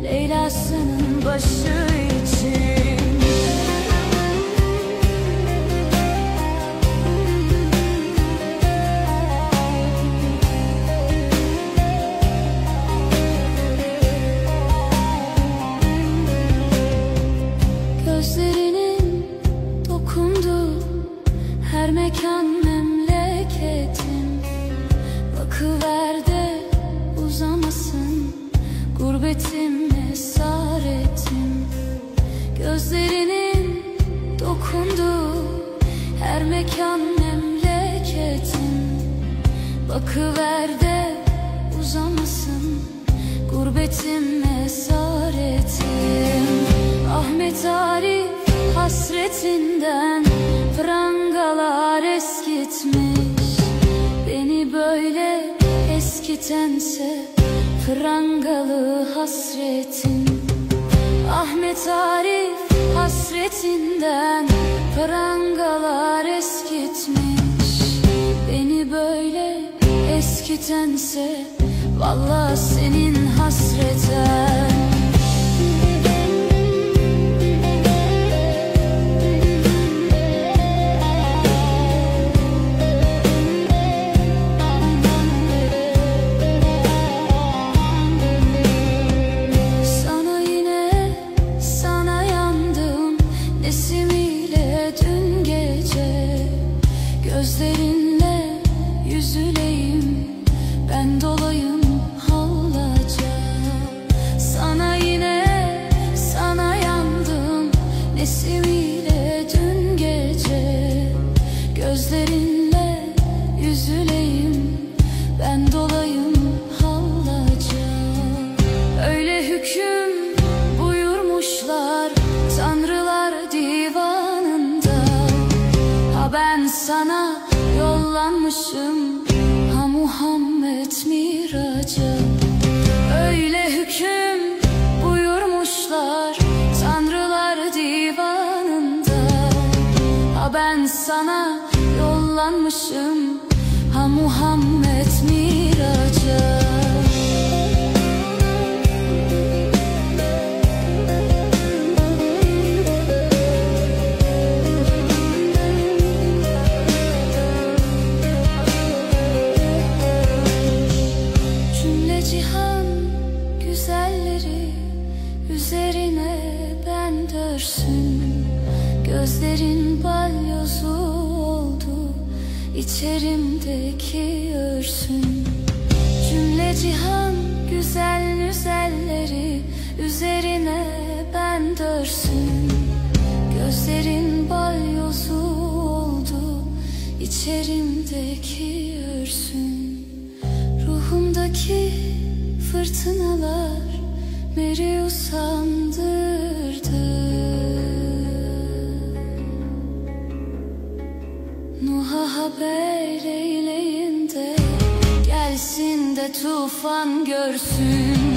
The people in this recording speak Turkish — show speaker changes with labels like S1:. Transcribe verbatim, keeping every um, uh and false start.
S1: Leyla'sının başı için. Gözlerinin dokunduğu her mekan memleketim. Bakıver de uzamasın gurbetim, esaretim. Gözlerinin dokunduğu her mekan memleketim. Bakıver de uzamasın gurbetim, esaretim. Ahmet Arif hasretinden prangalar eskitmiş. Beni böyle eskitense prangalı hasretin. Ahmet Arif hasretinden prangalar eskitmiş. Beni böyle eskitense vallahi senin hasreten. Gözlerinle yüzüleyim, ben dolayım hallaca. Sana yine, sana yandım nesimiyle dün gece. Gözlerinle yüzüleyim, ben dolayım hallaca. Öyle hüküm buyurmuşlar tanrılar divanında. Ha ben sana yollanmışım, ha Muhammed miraca. Öyle hüküm buyurmuşlar tanrılar divanında. Ha ben sana yollanmışım, ha Muhammed miraca. Cihan güzelleri üzerine ben dörsün. Gözlerin balyozu oldu, içerimdeki örsün. Cümle cihan güzel güzelleri üzerine ben dörsün. Gözlerin balyozu oldu, içerimdeki örsün. Ruhumdaki fırtınalar beni usandırdı. Nuh'a haber eyleyin de gelsin de tufan görsün.